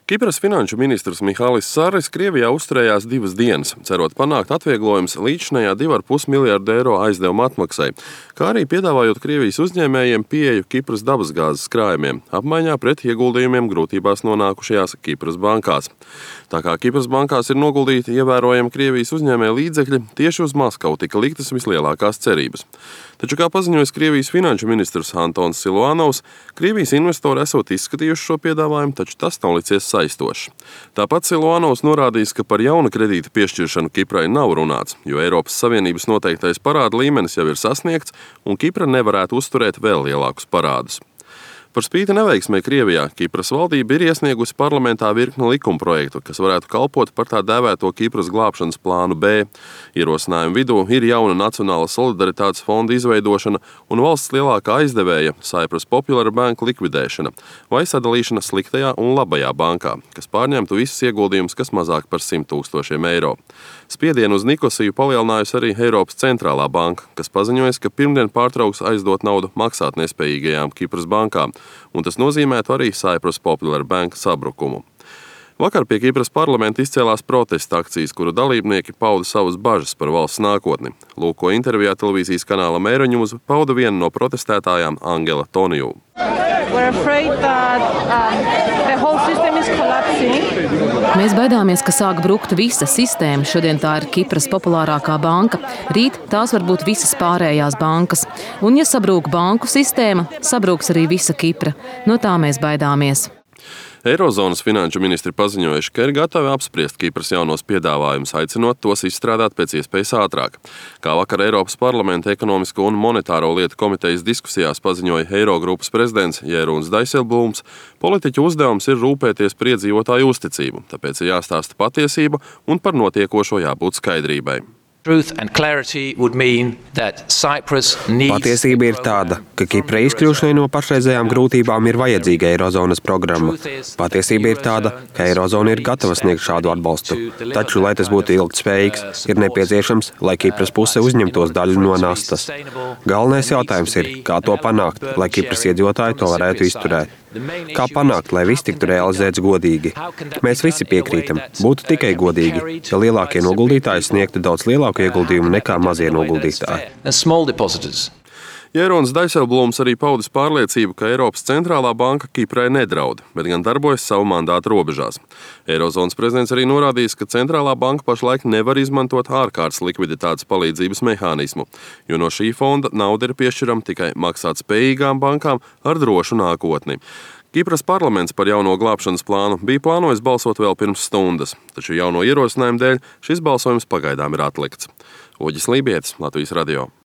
Kipras finanšu ministrs Mihalis Sarris Krievijā uzturējās 2 dienas, cerot panākt atvieglojumus līdzinējā 2,5 miljardu eiro aizdevuma atmaksai, kā arī piedāvājot Krievijas uzņēmējiem pieeju Kipras dabasgāzes krājumiem, apmaiņā pret ieguldījumiem grūtībās nonākušajās Kipras bankās. Tā kā Kipras bankās ir noguldīti ievērojami Krievijas uzņēmēju līdzekļi, tieši uz Maskavu tika liktas vislielākās cerības. Taču, kā paziņojis Krievijas finanšu ministrs Antons Siluanovs, Krievijas investori esot izskatījuši šo piedāvājumu, taču tas nav licies saistošs. Tāpat Siluanovs norādījis, ka par jauna kredīta piešķiršanu Kiprai nav runāts, jo Eiropas Savienības noteiktais parāda līmenis jau ir sasniegts un Kipra nevarētu uzturēt vēl lielākus parādus. Par spīti neveiksmei Krievijā, Kipras valdība ir iesniegusi parlamentā virkni likumprojektu, kas varētu kalpot par tā dēvēto Kipras glābšanas plānu B. Ierosinājumu vidū ir jauna Nacionāla solidaritātes fonda izveidošana un valsts lielākā aizdevēja Cyprus Popular Bank likvidēšana vai sadalīšana sliktajā un labajā bankā, kas pārņemtu visus ieguldījumus, kas mazāk par 100 000 eiro. Spiedienu uz Nikosiju palielinājusi arī Eiropas centrālā banka, kas paziņojas, ka pirmdien pārtrauks aizdot naudu maksātnespējīgajām Kipras bankām, un tas nozīmētu arī Cyprus Popular Bank sabrukumu. Vakar pie Kipras parlamenta izcēlās protesta akcijas, kuru dalībnieki pauda savas bažas par valsts nākotni. Lūk, ko intervijā televīzijas kanālam Eiroņūs pauda viena no protestētājām Angela Toniju. Mēs baidāmies, ka sāk brukt visa sistēma. Šodien tā ir Kipras populārākā banka. Rīt tās var būt visas pārējās bankas. Un ja sabrūk banku sistēma, sabrūks arī visa Kipra. No tā mēs baidāmies. Eirozonas finanšu ministri paziņojuši, ka ir gatavi apspriest Kipras jaunos piedāvājumus, aicinot tos izstrādāt pēc iespējas ātrāk. Kā vakar Eiropas parlamenta ekonomisko un monetāro lietu komitejas diskusijās paziņoja Eirogrupas prezidents Jeroens Dijsselbloems, politiķu uzdevums ir rūpēties par iedzīvotāju uzticību, tāpēc ir jāstāsta patiesība un par notiekošo jābūt skaidrībai. Patiesība ir tāda, ka Kiprai izkļūšanai no pašreizējām grūtībām ir vajadzīga Eirozonas programma. Patiesība ir tāda, ka Eirozona ir gatava sniegt šādu atbalstu. Taču, lai tas būtu ilgtspējīgs, ir nepieciešams, lai Kipras puse uzņemtos daļu no nastas. Galvenais jautājums ir, kā to panākt, lai Kipras iedzīvotāji to varētu izturēt. Kā panākt, lai viss tiktu realizēts godīgi? Mēs visi piekrītam, būtu tikai godīgi, ja lielākie noguldītāji sniegtu daudz lielāku ieguldījumu nekā mazie noguldītāji. Jeroens Dijsselbloems arī paudis pārliecību, ka Eiropas centrālā banka Kiprai nedraud, bet gan darbojas savu mandātu robežās. Eirozonas prezidents arī norādījis, ka centrālā banka pašlaik nevar izmantot ārkārtas likviditātes palīdzības mehānismu, jo no šī fonda nauda ir piešķirama tikai maksāt spējīgām bankām ar drošu nākotni. Kipras parlaments par jauno glābšanas plānu bija plānojis balsot vēl pirms stundas, taču jauno ierosinājumu dēļ šis balsojums pagaidām ir atlikts. Oģis Lībietis, Latvijas radio.